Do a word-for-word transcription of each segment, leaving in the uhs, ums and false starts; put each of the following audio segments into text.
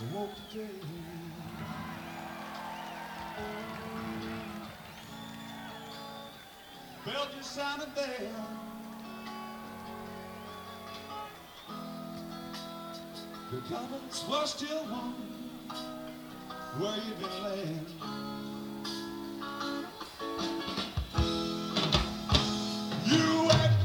woke today. Felt you sounded there. The comments were still warm. Where you been laying? You were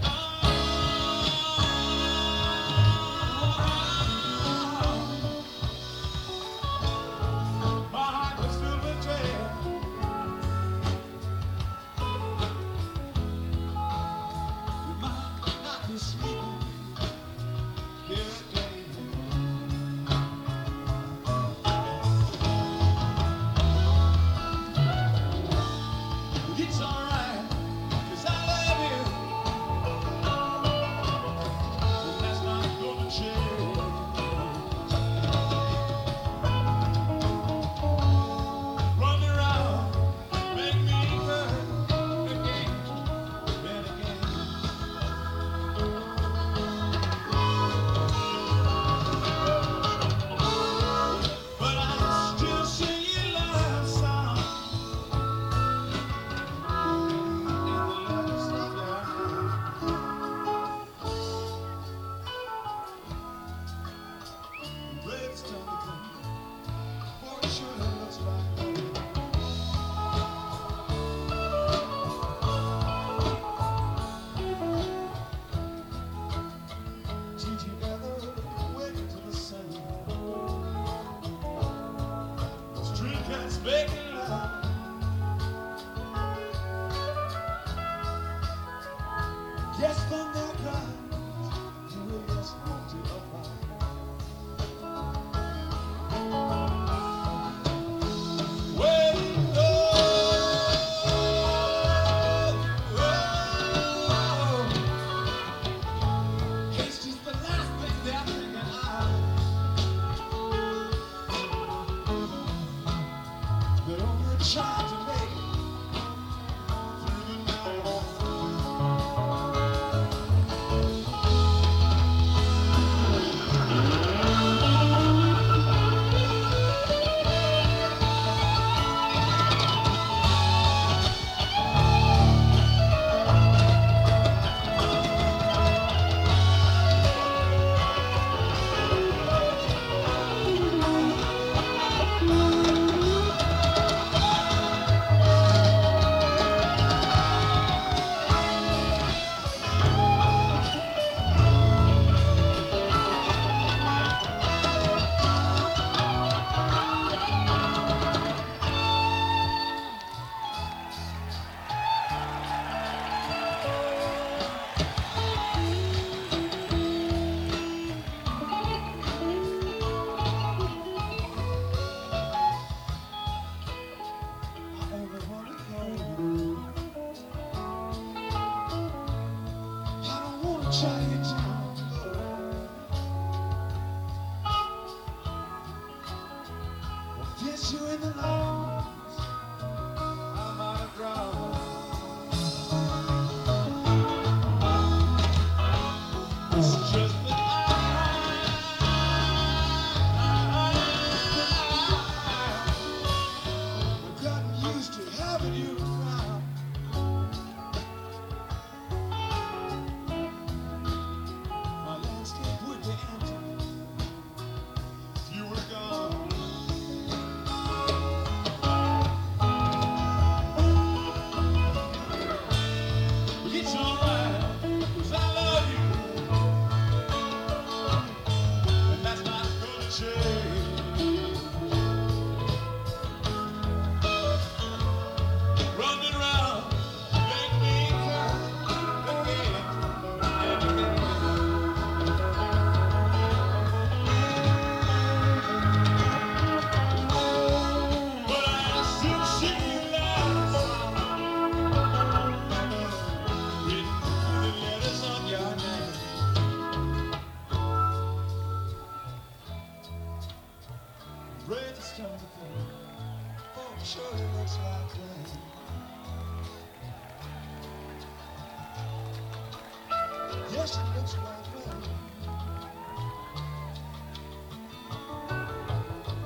my heart was filled with dread. You might not be sleeping here today. It's alright, 'cause I love you, and that's not gonna change. Run around, make me hurt again and again. But I still sing your love song in the letters of your hand. Red's done come, for it surely looks like two together, waiting to the sun. Street cats making love. Yes, from their cries, you will just want to apply. Well, oh, oh, it's just the last thing they're thinking of. They're only trying to make it through the night. I only wanna know. I don't wanna try you down. Or kiss you in the lungs. I might have drowned. It's just that I've gotten used to having you around. My landscape would be empty if you were gone. It's alright, 'cause I love you, and that's not gonna change. Running around, make me hurt again and again. But I still sing your love song, written in the letters on your name. Red's starting to think, oh, sure it looks like rain. Yes, it looks like rain.